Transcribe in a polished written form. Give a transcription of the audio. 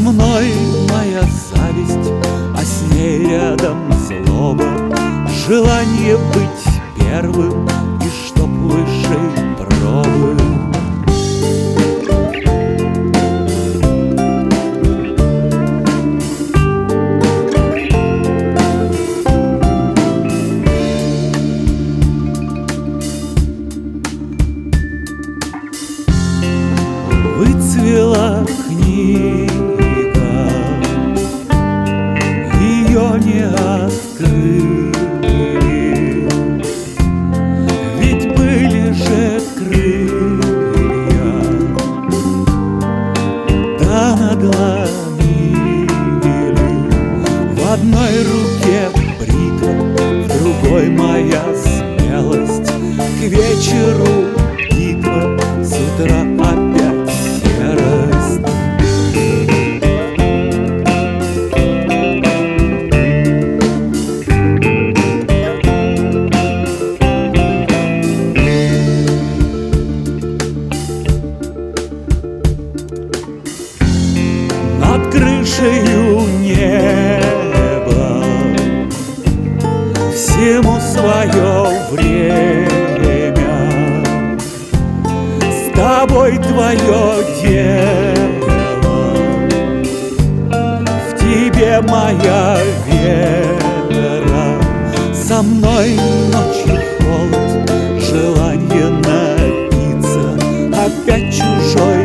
мной моя зависть, а с ней рядом злоба, желание быть первым и чтоб выше пробы. Выцвела книга, ее не открыли, ведь были же крылья, да надломили. В одной руке бритва, в другой моя смелость. К вечеру битва, с утра опять серость. Над крышею неба всему свое время. С тобой твое дело, в тебе моя вера. Со мной ночью холод, желание напиться, опять чужой